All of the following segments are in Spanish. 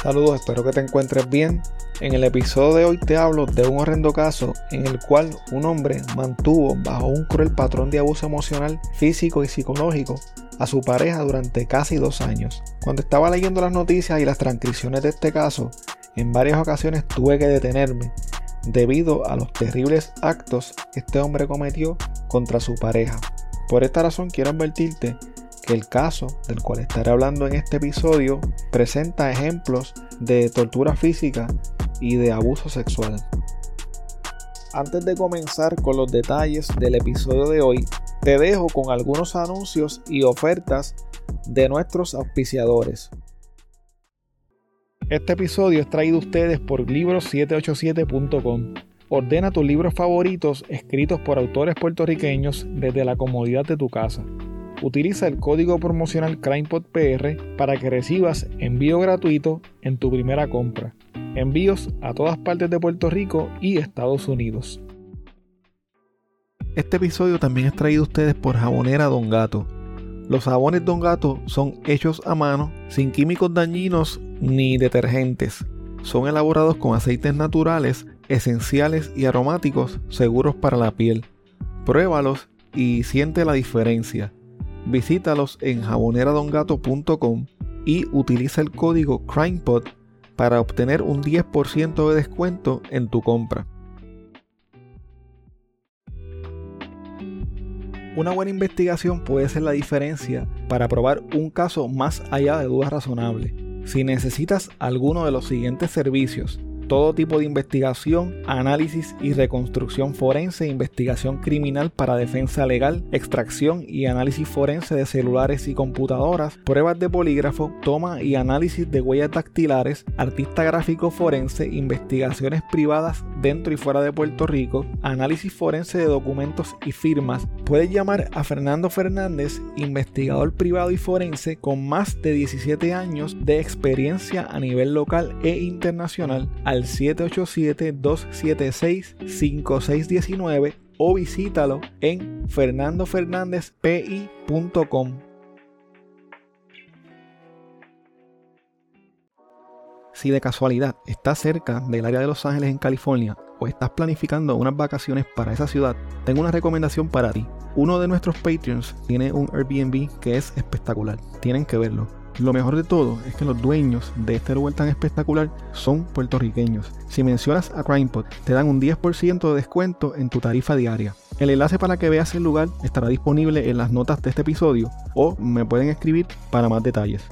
Saludos, espero que te encuentres bien. En el episodio de hoy te hablo de un horrendo caso en el cual un hombre mantuvo bajo un cruel patrón de abuso emocional, físico y psicológico a su pareja durante casi 2 años. Cuando estaba leyendo las noticias y las transcripciones de este caso, en varias ocasiones tuve que detenerme debido a los terribles actos que este hombre cometió contra su pareja. Por esta razón quiero advertirte que el caso del cual estaré hablando en este episodio presenta ejemplos de tortura física y de abuso sexual. Antes de comenzar con los detalles del episodio de hoy, te dejo con algunos anuncios y ofertas de nuestros auspiciadores. Este episodio es traído a ustedes por libros787.com. Ordena tus libros favoritos escritos por autores puertorriqueños desde la comodidad de tu casa. Utiliza el código promocional CrimePodPR para que recibas envío gratuito en tu primera compra. Envíos a todas partes de Puerto Rico y Estados Unidos. Este episodio también es traído a ustedes por Jabonera Don Gato. Los jabones Don Gato son hechos a mano, sin químicos dañinos ni detergentes. Son elaborados con aceites naturales, esenciales y aromáticos seguros para la piel. Pruébalos y siente la diferencia. Visítalos en jaboneradongato.com y utiliza el código CrimePod para obtener un 10% de descuento en tu compra. Una buena investigación puede ser la diferencia para probar un caso más allá de dudas razonables. Si necesitas alguno de los siguientes servicios: todo tipo de investigación, análisis y reconstrucción forense, investigación criminal para defensa legal, extracción y análisis forense de celulares y computadoras, pruebas de polígrafo, toma y análisis de huellas dactilares, artista gráfico forense, investigaciones privadas dentro y fuera de Puerto Rico, análisis forense de documentos y firmas, puedes llamar a Fernando Fernández, investigador privado y forense con más de 17 años de experiencia a nivel local e internacional, al 787-276-5619 o visítalo en fernandofernandezpi.com. Si de casualidad estás cerca del área de Los Ángeles en California o estás planificando unas vacaciones para esa ciudad, tengo una recomendación para ti. Uno de nuestros Patreons tiene un Airbnb que es espectacular, tienen que verlo. Lo mejor de todo es que los dueños de este lugar tan espectacular son puertorriqueños. Si mencionas a CrimePod, te dan un 10% de descuento en tu tarifa diaria. El enlace para que veas el lugar estará disponible en las notas de este episodio o me pueden escribir para más detalles.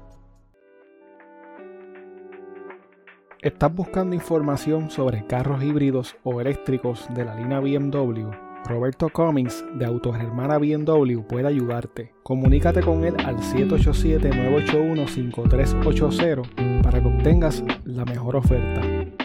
¿Estás buscando información sobre carros híbridos o eléctricos de la línea BMW? Roberto Cummings de Autogermana BMW puede ayudarte. Comunícate con él al 787-981-5380 para que obtengas la mejor oferta.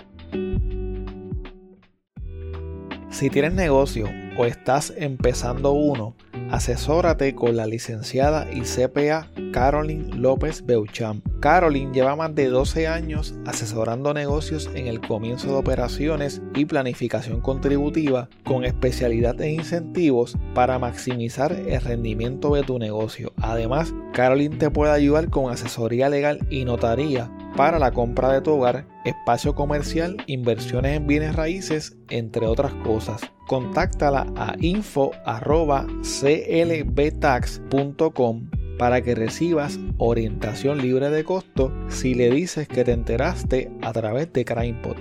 Si tienes negocio o estás empezando uno, asesórate con la licenciada y CPA Carolyn López Beauchamp. Carolyn lleva más de 12 años asesorando negocios en el comienzo de operaciones y planificación contributiva con especialidad en incentivos para maximizar el rendimiento de tu negocio. Además, Carolyn te puede ayudar con asesoría legal y notaría para la compra de tu hogar, espacio comercial, inversiones en bienes raíces, entre otras cosas. Contáctala a info@clbtax.com para que recibas orientación libre de costo si le dices que te enteraste a través de CrimePod.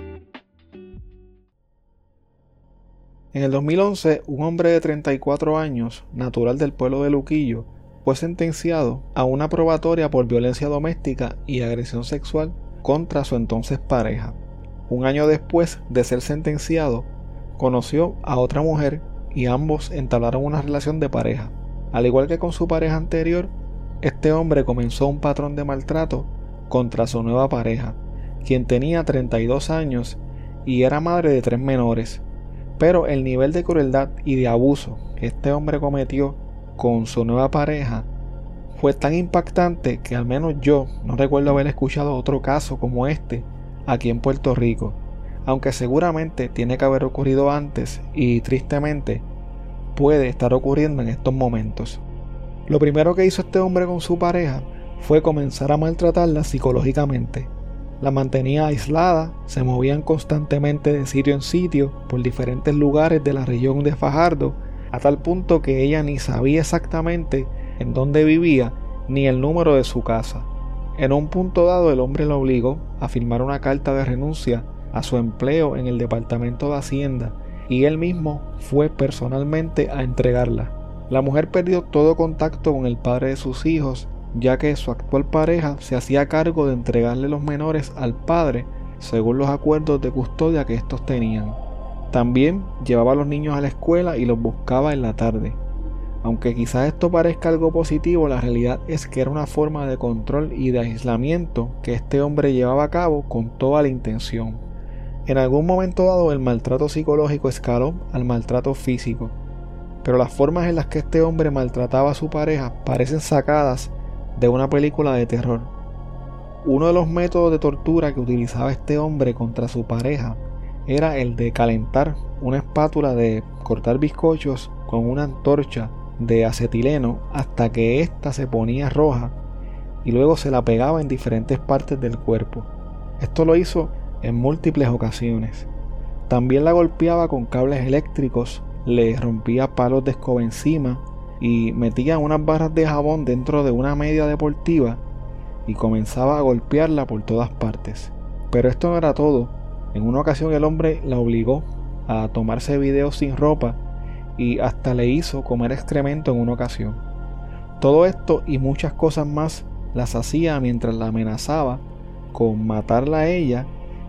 En el 2011, un hombre de 34 años, natural del pueblo de Luquillo, fue sentenciado a una probatoria por violencia doméstica y agresión sexual contra su entonces pareja. Un año después de ser sentenciado, conoció a otra mujer y ambos entablaron una relación de pareja. Al igual que con su pareja anterior, este hombre comenzó un patrón de maltrato contra su nueva pareja, quien tenía 32 años y era madre de 3 menores. Pero el nivel de crueldad y de abuso que este hombre cometió con su nueva pareja fue tan impactante que al menos yo no recuerdo haber escuchado otro caso como este aquí en Puerto Rico, aunque seguramente tiene que haber ocurrido antes y tristemente puede estar ocurriendo en estos momentos. Lo primero que hizo este hombre con su pareja fue comenzar a maltratarla psicológicamente. La mantenía aislada, se movían constantemente de sitio en sitio por diferentes lugares de la región de Fajardo, a tal punto que ella ni sabía exactamente en dónde vivía ni el número de su casa. En un punto dado, el hombre la obligó a firmar una carta de renuncia a su empleo en el Departamento de Hacienda y él mismo fue personalmente a entregarla. La mujer perdió todo contacto con el padre de sus hijos, ya que su actual pareja se hacía cargo de entregarle los menores al padre según los acuerdos de custodia que estos tenían. También llevaba a los niños a la escuela y los buscaba en la tarde. Aunque quizás esto parezca algo positivo, la realidad es que era una forma de control y de aislamiento que este hombre llevaba a cabo con toda la intención. En algún momento dado, el maltrato psicológico escaló al maltrato físico, pero las formas en las que este hombre maltrataba a su pareja parecen sacadas de una película de terror. Uno de los métodos de tortura que utilizaba este hombre contra su pareja era el de calentar una espátula de cortar bizcochos con una antorcha de acetileno hasta que ésta se ponía roja y luego se la pegaba en diferentes partes del cuerpo. Esto lo hizo en múltiples ocasiones. También la golpeaba con cables eléctricos, le rompía palos de escoba encima y metía unas barras de jabón dentro de una media deportiva y comenzaba a golpearla por todas partes. Pero esto no era todo. En una ocasión el hombre la obligó a tomarse videos sin ropa y hasta le hizo comer excremento en una ocasión. Todo esto y muchas cosas más las hacía mientras la amenazaba con matarla a ella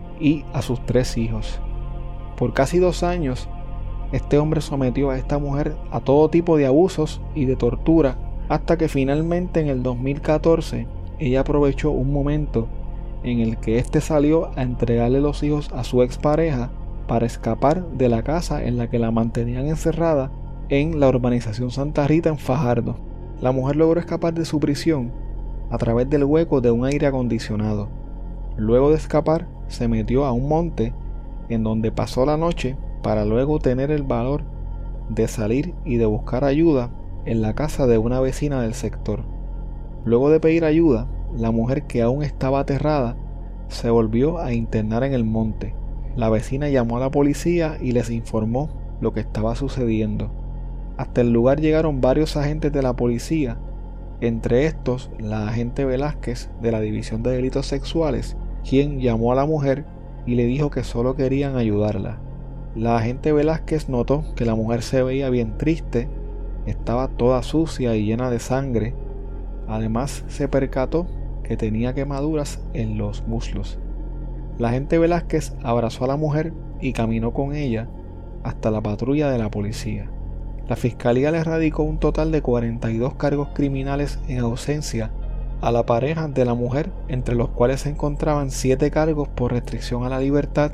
y a sus 3 hijos. Por casi 2 años, este hombre sometió a esta mujer a todo tipo de abusos y de tortura, hasta que finalmente en el 2014 ella aprovechó un momento en el que éste salió a entregarle los hijos a su expareja para escapar de la casa en la que la mantenían encerrada en la urbanización Santa Rita en Fajardo. La mujer logró escapar de su prisión a través del hueco de un aire acondicionado. Luego de escapar, se metió a un monte en donde pasó la noche para luego tener el valor de salir y de buscar ayuda en la casa de una vecina del sector. Luego de pedir ayuda, la mujer, que aún estaba aterrada, se volvió a internar en el monte. La vecina llamó a la policía y les informó lo que estaba sucediendo. Hasta el lugar llegaron varios agentes de la policía, entre estos la agente Velázquez de la División de Delitos Sexuales, quien llamó a la mujer y le dijo que solo querían ayudarla. La agente Velázquez notó que la mujer se veía bien triste, estaba toda sucia y llena de sangre. Además, se percató que tenía quemaduras en los muslos. La agente Velázquez abrazó a la mujer y caminó con ella hasta la patrulla de la policía. La fiscalía le radicó un total de 42 cargos criminales en ausencia a la pareja de la mujer, entre los cuales se encontraban 7 cargos por restricción a la libertad,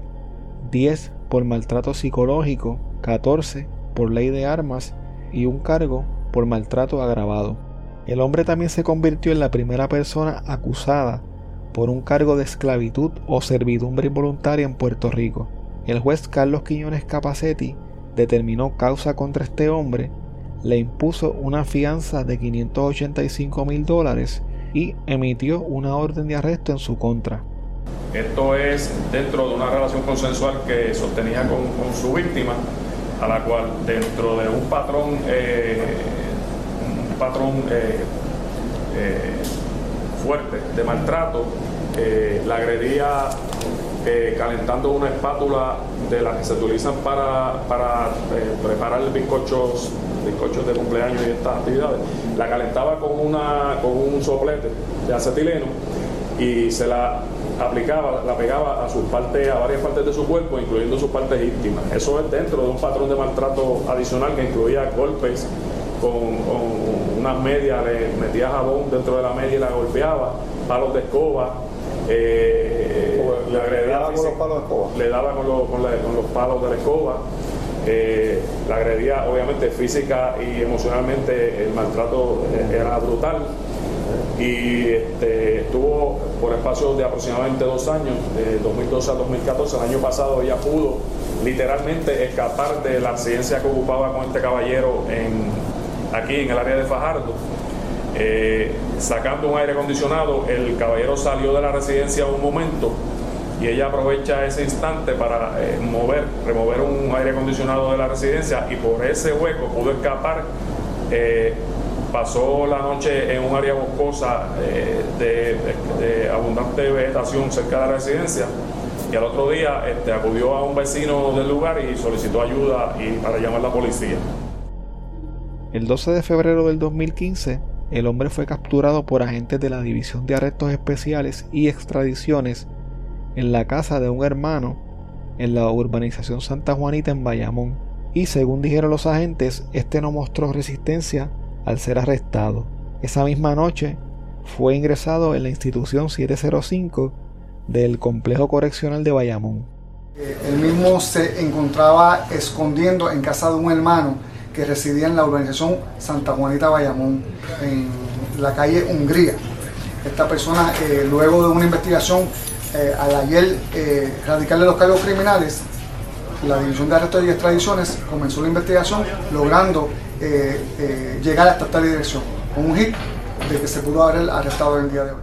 10 por maltrato psicológico, 14 por ley de armas y un cargo por maltrato agravado. El hombre también se convirtió en la primera persona acusada por un cargo de esclavitud o servidumbre involuntaria en Puerto Rico. El juez Carlos Quiñones Capacetti determinó causa contra este hombre, le impuso una fianza de $585,000 y emitió una orden de arresto en su contra. Esto es dentro de una relación consensual que sostenía con su víctima, a la cual dentro de un patrón fuerte de maltrato, la agredía calentando una espátula de las que se utilizan para preparar bizcochos de cumpleaños y estas actividades. La calentaba con un soplete de acetileno y se la aplicaba, la pegaba a varias partes de su cuerpo, incluyendo sus partes íntimas. Eso es dentro de un patrón de maltrato adicional que incluía golpes con unas medias, le metía jabón dentro de la media y la golpeaba, palos de escoba, le agredía con los palos de escoba. Le daba con los palos de la escoba, la agredía obviamente física y emocionalmente. El maltrato era brutal. Y estuvo por espacio de aproximadamente 2 años, de 2012 al 2014. El año pasado ella pudo literalmente escapar de la residencia que ocupaba con este caballero aquí en el área de Fajardo. Sacando un aire acondicionado, el caballero salió de la residencia un momento y ella aprovecha ese instante para remover un aire acondicionado de la residencia, y por ese hueco pudo escapar. Pasó la noche en un área boscosa de abundante vegetación cerca de la residencia, y al otro día acudió a un vecino del lugar y solicitó ayuda para llamar a la policía. El 12 de febrero del 2015, el hombre fue capturado por agentes de la División de Arrestos Especiales y Extradiciones en la casa de un hermano en la urbanización Santa Juanita en Bayamón, y según dijeron los agentes, no mostró resistencia al ser arrestado. Esa misma noche fue ingresado en la institución 705 del Complejo Correccional de Bayamón. Él mismo se encontraba escondiendo en casa de un hermano que residía en la urbanización Santa Juanita Bayamón, en la calle Hungría. Esta persona, luego de una investigación, al ayer radicarle los cargos criminales, la División de Arrestos y Extradiciones comenzó la investigación, logrando llegar hasta tal dirección, con un hit de que se pudo haber arrestado el día de hoy.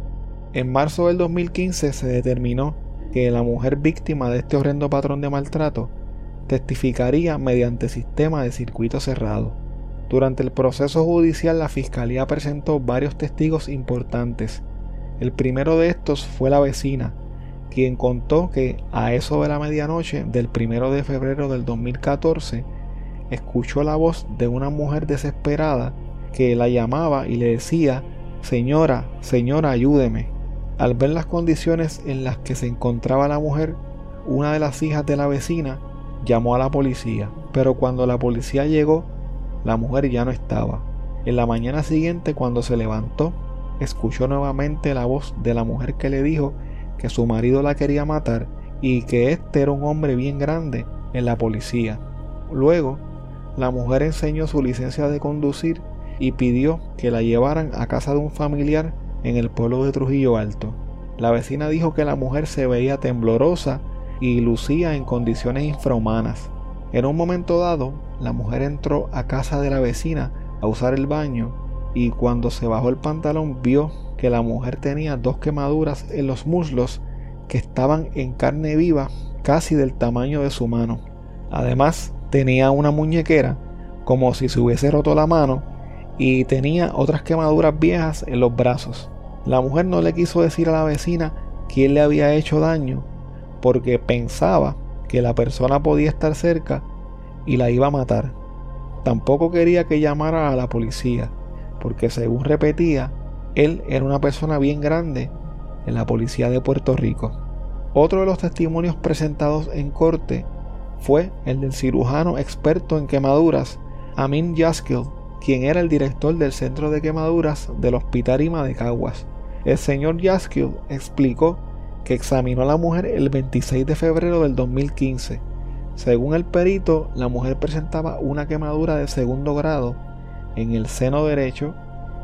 En marzo del 2015 se determinó que la mujer víctima de este horrendo patrón de maltrato testificaría mediante sistema de circuito cerrado. Durante el proceso judicial, la fiscalía presentó varios testigos importantes. El primero de estos fue la vecina, quien contó que a eso de la medianoche del 1 de febrero del 2014 escuchó la voz de una mujer desesperada que la llamaba y le decía: señora, ayúdeme. Al ver las condiciones en las que se encontraba la mujer, una de las hijas de la vecina llamó a la policía, pero cuando la policía llegó, la mujer ya no estaba. En la mañana siguiente, cuando se levantó, escuchó nuevamente la voz de la mujer que le dijo que su marido la quería matar y que era un hombre bien grande en la policía. Luego, la mujer enseñó su licencia de conducir y pidió que la llevaran a casa de un familiar en el pueblo de Trujillo Alto. La vecina dijo que la mujer se veía temblorosa y lucía en condiciones infrahumanas. En un momento dado, la mujer entró a casa de la vecina a usar el baño, y cuando se bajó el pantalón vio que la mujer tenía 2 quemaduras en los muslos que estaban en carne viva, casi del tamaño de su mano. Además, tenía una muñequera como si se hubiese roto la mano, y tenía otras quemaduras viejas en los brazos. La mujer no le quiso decir a la vecina quién le había hecho daño, porque pensaba que la persona podía estar cerca y la iba a matar. Tampoco quería que llamara a la policía, porque según repetía, él era una persona bien grande en la policía de Puerto Rico. Otro de los testimonios presentados en corte fue el del cirujano experto en quemaduras, Amin Yaskil, quien era el director del centro de quemaduras del Hospital IMA de Caguas. El señor Yaskil explicó que examinó a la mujer el 26 de febrero del 2015. Según el perito, la mujer presentaba una quemadura de 2º grado en el seno derecho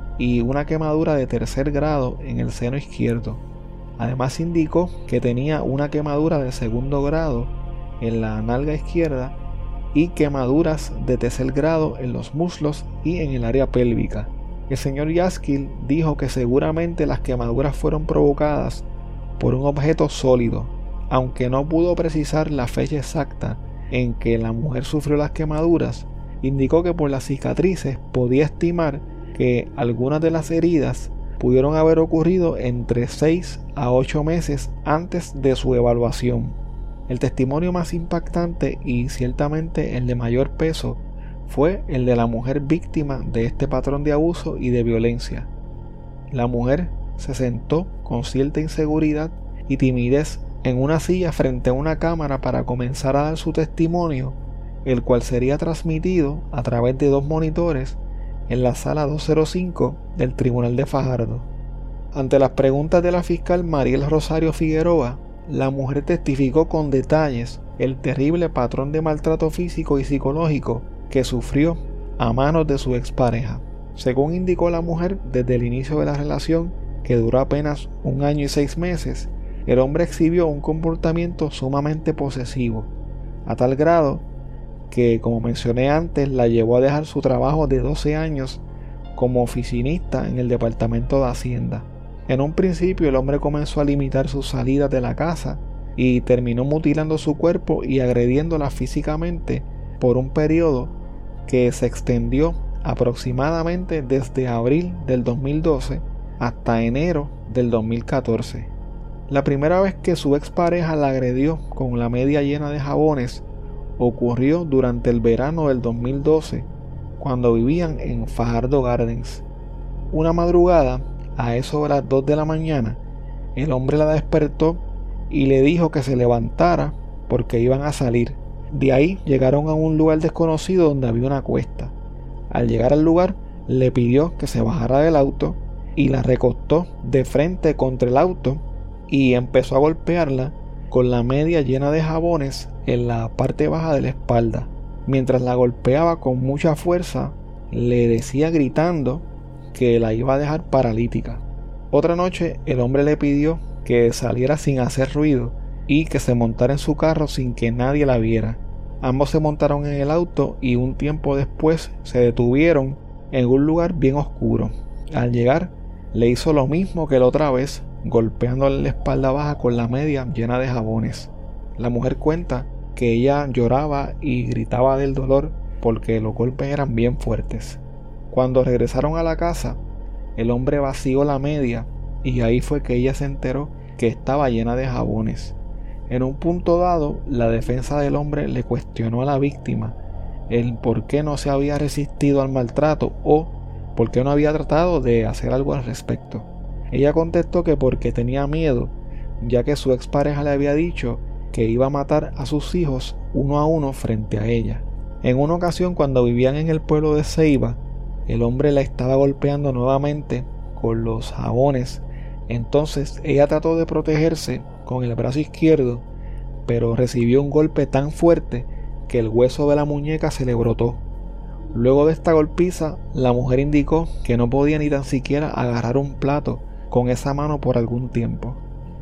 y una quemadura de 3er grado en el seno izquierdo. Además indicó que tenía una quemadura de 2º grado en la nalga izquierda y quemaduras de 3er grado en los muslos y en el área pélvica. El señor Yaskil dijo que seguramente las quemaduras fueron provocadas por un objeto sólido, aunque no pudo precisar la fecha exacta en que la mujer sufrió las quemaduras. Indicó que por las cicatrices podía estimar que algunas de las heridas pudieron haber ocurrido entre 6 a 8 meses antes de su evaluación. El testimonio más impactante y ciertamente el de mayor peso fue el de la mujer víctima de este patrón de abuso y de violencia. La mujer se sentó con cierta inseguridad y timidez en una silla frente a una cámara para comenzar a dar su testimonio, el cual sería transmitido a través de 2 monitores en la sala 205 del Tribunal de Fajardo. Ante las preguntas de la fiscal Mariel Rosario Figueroa, la mujer testificó con detalles el terrible patrón de maltrato físico y psicológico que sufrió a manos de su expareja. Según indicó la mujer, desde el inicio de la relación, que duró apenas 1 año y 6 meses, el hombre exhibió un comportamiento sumamente posesivo, a tal grado que, como mencioné antes, la llevó a dejar su trabajo de 12 años como oficinista en el Departamento de Hacienda. En un principio el hombre comenzó a limitar sus salidas de la casa y terminó mutilando su cuerpo y agrediéndola físicamente por un periodo que se extendió aproximadamente desde abril del 2012 hasta enero del 2014. La primera vez que su expareja la agredió con la media llena de jabones ocurrió durante el verano del 2012, cuando vivían en Fajardo Gardens. Una madrugada, a eso de las 2 de la mañana, el hombre la despertó y le dijo que se levantara porque iban a salir. De ahí llegaron a un lugar desconocido donde había una cuesta. Al llegar al lugar, le pidió que se bajara del auto y la recostó de frente contra el auto y empezó a golpearla con la media llena de jabones en la parte baja de la espalda. Mientras la golpeaba con mucha fuerza, le decía gritando que la iba a dejar paralítica. Otra noche, el hombre le pidió que saliera sin hacer ruido y que se montara en su carro sin que nadie la viera. Ambos se montaron en el auto y un tiempo después se detuvieron en un lugar bien oscuro. Al llegar, le hizo lo mismo que la otra vez, golpeándole la espalda baja con la media llena de jabones. La mujer cuenta que ella lloraba y gritaba del dolor porque los golpes eran bien fuertes. Cuando regresaron a la casa, el hombre vació la media y ahí fue que ella se enteró que estaba llena de jabones. En un punto dado, la defensa del hombre le cuestionó a la víctima el por qué no se había resistido al maltrato o por qué no había tratado de hacer algo al respecto. Ella contestó que porque tenía miedo, ya que su expareja le había dicho que iba a matar a sus hijos uno a uno frente a ella. En una ocasión, cuando vivían en el pueblo de Ceiba, el hombre la estaba golpeando nuevamente con los jabones. Entonces ella trató de protegerse con el brazo izquierdo, pero recibió un golpe tan fuerte que el hueso de la muñeca se le brotó. Luego de esta golpiza, la mujer indicó que no podía ni tan siquiera agarrar un plato con esa mano por algún tiempo.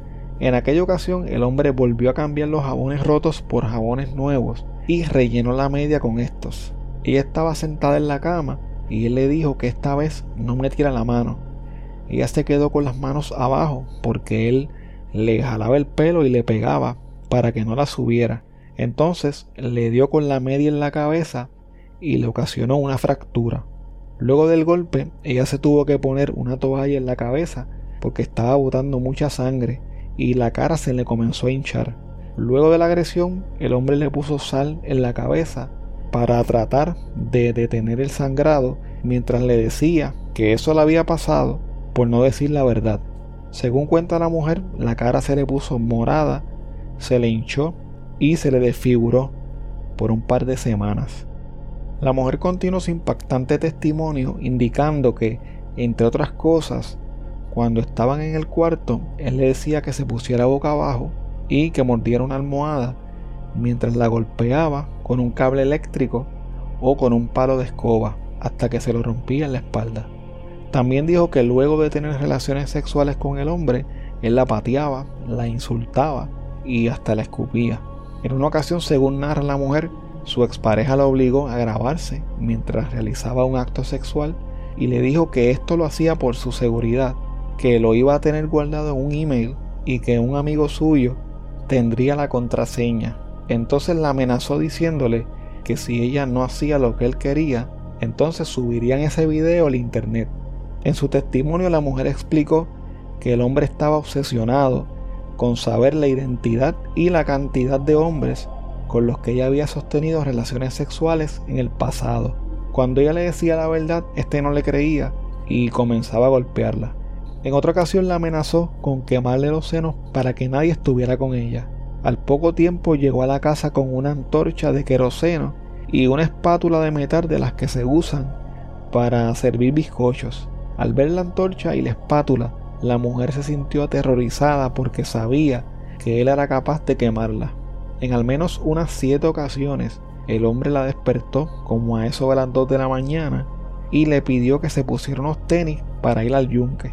En aquella ocasión, el hombre volvió a cambiar los jabones rotos por jabones nuevos y rellenó la media con estos. Ella estaba sentada en la cama y él le dijo que esta vez no metiera la mano. Ella se quedó con las manos abajo porque él le jalaba el pelo y le pegaba para que no la subiera. Entonces le dio con la media en la cabeza y le ocasionó una fractura. Luego del golpe, ella se tuvo que poner una toalla en la cabeza porque estaba botando mucha sangre y la cara se le comenzó a hinchar. Luego de la agresión, el hombre le puso sal en la cabeza para tratar de detener el sangrado, mientras le decía que eso le había pasado por no decir la verdad. Según cuenta la mujer, la cara se le puso morada, se le hinchó y se le desfiguró por un par de semanas. La mujer continuó su impactante testimonio indicando que, entre otras cosas, cuando estaban en el cuarto, él le decía que se pusiera boca abajo y que mordiera una almohada mientras la golpeaba con un cable eléctrico o con un palo de escoba hasta que se lo rompía en la espalda. También dijo que luego de tener relaciones sexuales con el hombre, él la pateaba, la insultaba y hasta la escupía. En una ocasión, según narra la mujer, su expareja la obligó a grabarse mientras realizaba un acto sexual y le dijo que esto lo hacía por su seguridad, que lo iba a tener guardado en un email y que un amigo suyo tendría la contraseña. Entonces la amenazó diciéndole que si ella no hacía lo que él quería, entonces subirían ese video al internet. En su testimonio, la mujer explicó que el hombre estaba obsesionado con saber la identidad y la cantidad de hombres con los que ella había sostenido relaciones sexuales en el pasado. Cuando ella le decía la verdad, este no le creía y comenzaba a golpearla. En otra ocasión la amenazó con quemarle los senos para que nadie estuviera con ella. Al poco tiempo llegó a la casa con una antorcha de queroseno y una espátula de metal de las que se usan para servir bizcochos. Al ver la antorcha y la espátula, la mujer se sintió aterrorizada porque sabía que él era capaz de quemarla. En al menos unas 7 ocasiones, el hombre la despertó como a eso de las 2 de la mañana y le pidió que se pusiera unos tenis para ir al yunque.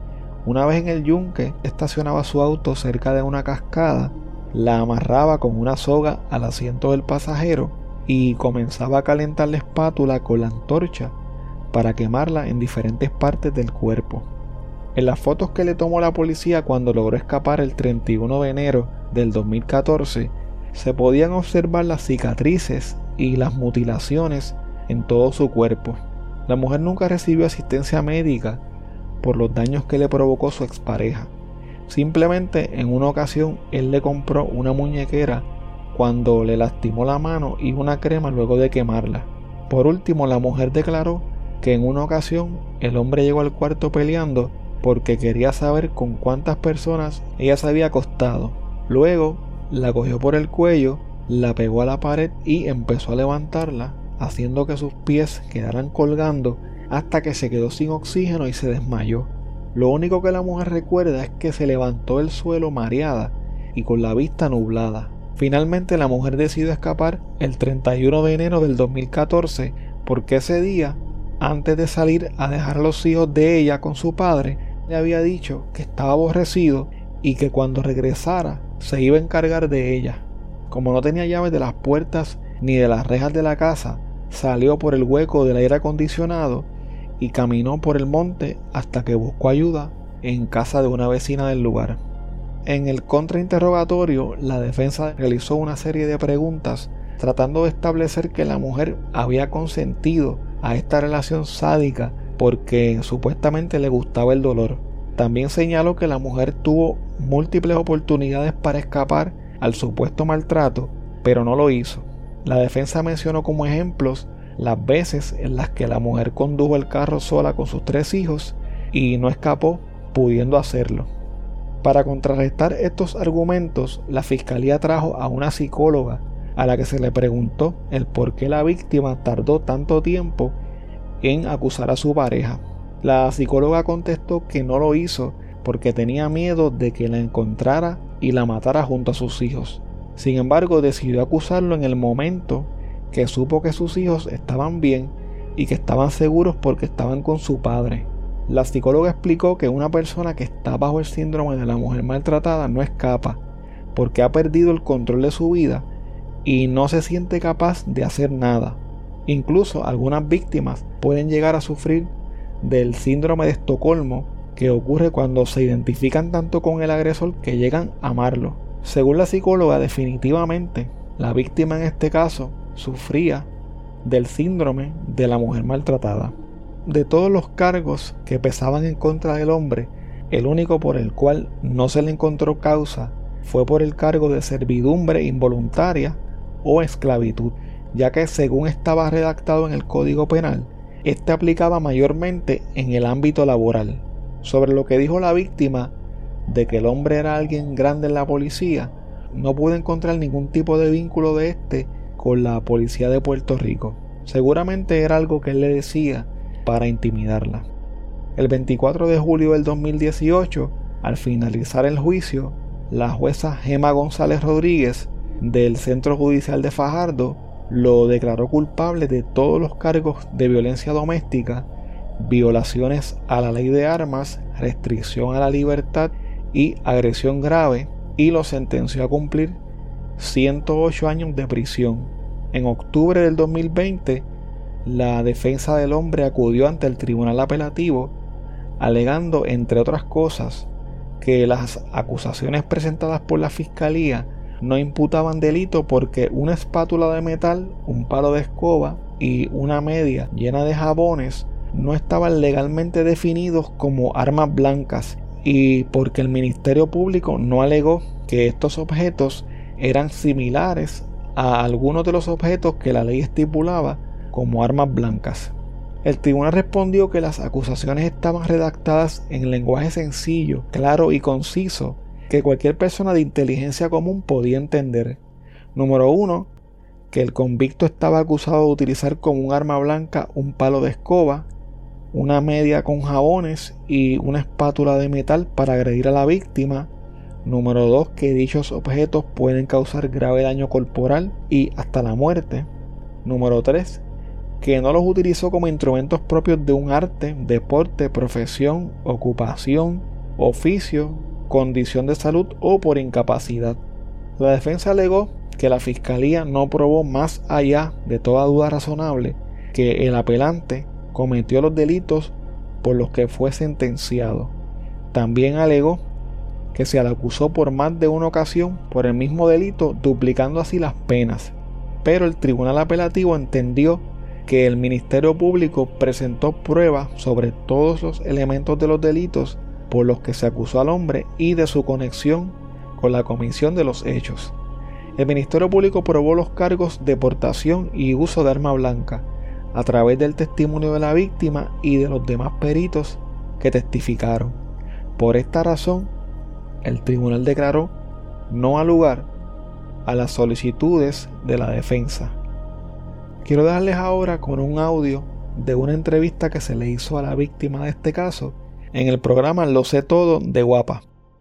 Una vez en el yunque, estacionaba su auto cerca de una cascada, la amarraba con una soga al asiento del pasajero y comenzaba a calentar la espátula con la antorcha para quemarla en diferentes partes del cuerpo. En las fotos que le tomó la policía cuando logró escapar el 31 de enero del 2014, se podían observar las cicatrices y las mutilaciones en todo su cuerpo. La mujer nunca recibió asistencia médica por los daños que le provocó su expareja. Simplemente en una ocasión él le compró una muñequera cuando le lastimó la mano y una crema luego de quemarla. Por último, la mujer declaró que en una ocasión el hombre llegó al cuarto peleando porque quería saber con cuántas personas ella se había acostado. Luego la cogió por el cuello, la pegó a la pared y empezó a levantarla, haciendo que sus pies quedaran colgando hasta que se quedó sin oxígeno y se desmayó. Lo único que la mujer recuerda es que se levantó del suelo mareada y con la vista nublada. Finalmente la mujer decidió escapar el 31 de enero del 2014 porque ese día, antes de salir a dejar a los hijos de ella con su padre, le había dicho que estaba aborrecido y que cuando regresara se iba a encargar de ella. Como no tenía llaves de las puertas ni de las rejas de la casa, salió por el hueco del aire acondicionado y caminó por el monte hasta que buscó ayuda en casa de una vecina del lugar. En el contrainterrogatorio, la defensa realizó una serie de preguntas tratando de establecer que la mujer había consentido a esta relación sádica porque supuestamente le gustaba el dolor. También señaló que la mujer tuvo múltiples oportunidades para escapar al supuesto maltrato, pero no lo hizo. La defensa mencionó como ejemplos las veces en las que la mujer condujo el carro sola con sus 3 hijos y no escapó, pudiendo hacerlo. Para contrarrestar estos argumentos, la fiscalía trajo a una psicóloga a la que se le preguntó el por qué la víctima tardó tanto tiempo en acusar a su pareja. La psicóloga contestó que no lo hizo porque tenía miedo de que la encontrara y la matara junto a sus hijos. Sin embargo, decidió acusarlo en el momento que supo que sus hijos estaban bien y que estaban seguros porque estaban con su padre. La psicóloga explicó que una persona que está bajo el síndrome de la mujer maltratada no escapa porque ha perdido el control de su vida y no se siente capaz de hacer nada. Incluso algunas víctimas pueden llegar a sufrir del síndrome de Estocolmo, que ocurre cuando se identifican tanto con el agresor que llegan a amarlo. Según la psicóloga, definitivamente la víctima en este caso sufría del síndrome de la mujer maltratada. De todos los cargos que pesaban en contra del hombre, el único por el cual no se le encontró causa fue por el cargo de servidumbre involuntaria o esclavitud, ya que según estaba redactado en el Código Penal, este aplicaba mayormente en el ámbito laboral. Sobre lo que dijo la víctima de que el hombre era alguien grande en la policía, no pude encontrar ningún tipo de vínculo de este con la policía de Puerto Rico. Seguramente era algo que él le decía para intimidarla. El 24 de julio del 2018, al finalizar el juicio, la jueza Gema González Rodríguez del Centro Judicial de Fajardo lo declaró culpable de todos los cargos de violencia doméstica, violaciones a la ley de armas, restricción a la libertad y agresión grave, y lo sentenció a cumplir 108 años de prisión. En octubre del 2020, la defensa del hombre acudió ante el Tribunal Apelativo, alegando, entre otras cosas, que las acusaciones presentadas por la Fiscalía no imputaban delito porque una espátula de metal, un palo de escoba y una media llena de jabones no estaban legalmente definidos como armas blancas, y porque el Ministerio Público no alegó que estos objetos eran similares a algunos de los objetos que la ley estipulaba como armas blancas. El tribunal respondió que las acusaciones estaban redactadas en lenguaje sencillo, claro y conciso, que cualquier persona de inteligencia común podía entender. Número 1, que el convicto estaba acusado de utilizar como un arma blanca un palo de escoba, una media con jabones y una espátula de metal para agredir a la víctima. Número 2, que dichos objetos pueden causar grave daño corporal y hasta la muerte. Número 3, que no los utilizó como instrumentos propios de un arte, deporte, profesión, ocupación, oficio, condición de salud o por incapacidad. La defensa alegó que la Fiscalía no probó más allá de toda duda razonable que el apelante cometió los delitos por los que fue sentenciado. También alegó que se le acusó por más de una ocasión por el mismo delito, duplicando así las penas. Pero el tribunal apelativo entendió que el Ministerio Público presentó pruebas sobre todos los elementos de los delitos por los que se acusó al hombre y de su conexión con la comisión de los hechos. El Ministerio Público probó los cargos de portación y uso de arma blanca a través del testimonio de la víctima y de los demás peritos que testificaron. Por esta razón, el tribunal declaró no al lugar a las solicitudes de la defensa. Quiero dejarles ahora con un audio de una entrevista que se le hizo a la víctima de este caso en el programa Lo Sé Todo de Guapa.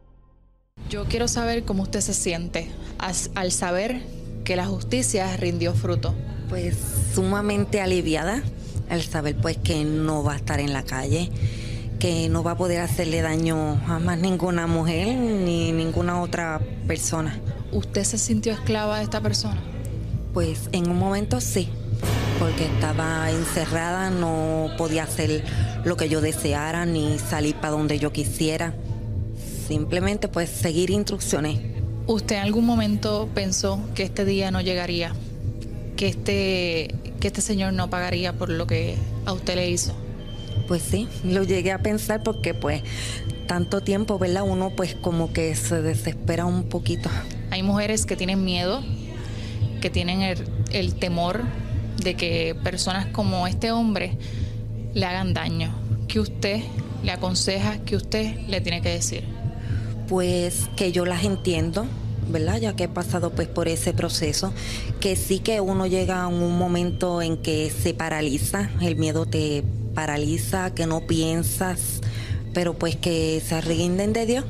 Yo quiero saber cómo usted se siente al saber que la justicia rindió fruto. Pues sumamente aliviada al saber pues que no va a estar en la calle, que no va a poder hacerle daño a más ninguna mujer ni ninguna otra persona. ¿Usted se sintió esclava de esta persona? Pues en un momento sí, porque estaba encerrada, no podía hacer lo que yo deseara ni salir para donde yo quisiera. Simplemente pues seguir instrucciones. ¿Usted en algún momento pensó que este día no llegaría? Que este señor no pagaría por lo que a usted le hizo. Pues sí, lo llegué a pensar porque pues tanto tiempo, ¿verdad? Uno pues como que se desespera un poquito. Hay mujeres que tienen miedo, que tienen el temor de que personas como este hombre le hagan daño. ¿Qué usted le aconseja, qué usted le tiene que decir? Pues que yo las entiendo, ¿verdad? Ya que he pasado pues por ese proceso, que sí que uno llega a un momento en que se paraliza, el miedo te paraliza, que no piensas, pero pues que se rinden de Dios,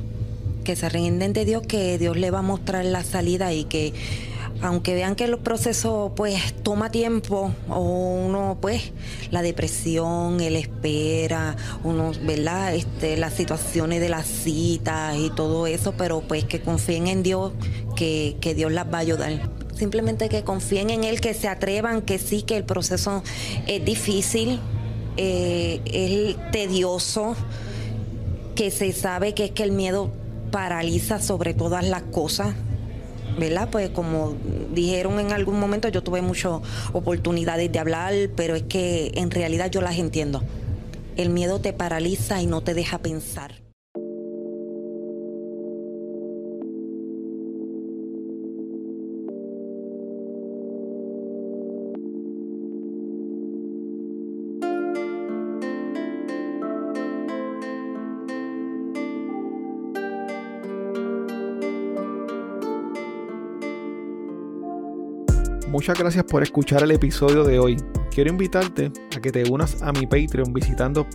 que Dios le va a mostrar la salida y que aunque vean que el proceso pues toma tiempo o uno pues la depresión, el espera, uno, ¿verdad? Las situaciones de las citas y todo eso, pero pues que confíen en Dios, que Dios las va a ayudar. Simplemente que confíen en Él, que se atrevan, que sí, que el proceso es difícil, es tedioso, que se sabe que es que el miedo paraliza sobre todas las cosas, ¿verdad? Pues como dijeron en algún momento, yo tuve muchas oportunidades de hablar, pero es que en realidad yo las entiendo. El miedo te paraliza y no te deja pensar. Muchas gracias por escuchar el episodio de hoy. Quiero invitarte a que te unas a mi Patreon visitando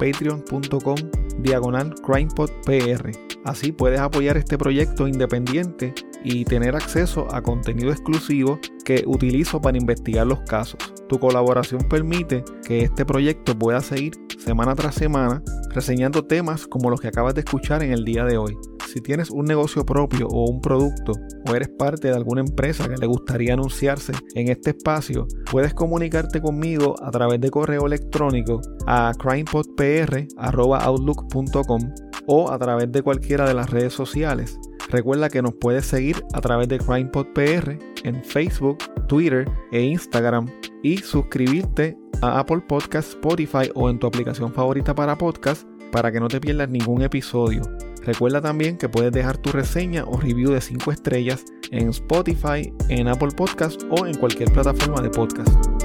patreon.com/CrimePodPR. Así puedes apoyar este proyecto independiente y tener acceso a contenido exclusivo que utilizo para investigar los casos. Tu colaboración permite que este proyecto pueda seguir semana tras semana reseñando temas como los que acabas de escuchar en el día de hoy. Si tienes un negocio propio o un producto o eres parte de alguna empresa que le gustaría anunciarse en este espacio, puedes comunicarte conmigo a través de correo electrónico a crimepodpr@outlook.com o a través de cualquiera de las redes sociales. Recuerda que nos puedes seguir a través de CrimePodPR en Facebook, Twitter e Instagram y suscribirte a Apple Podcasts, Spotify o en tu aplicación favorita para podcast para que no te pierdas ningún episodio. Recuerda también que puedes dejar tu reseña o review de 5 estrellas en Spotify, en Apple Podcasts o en cualquier plataforma de podcast.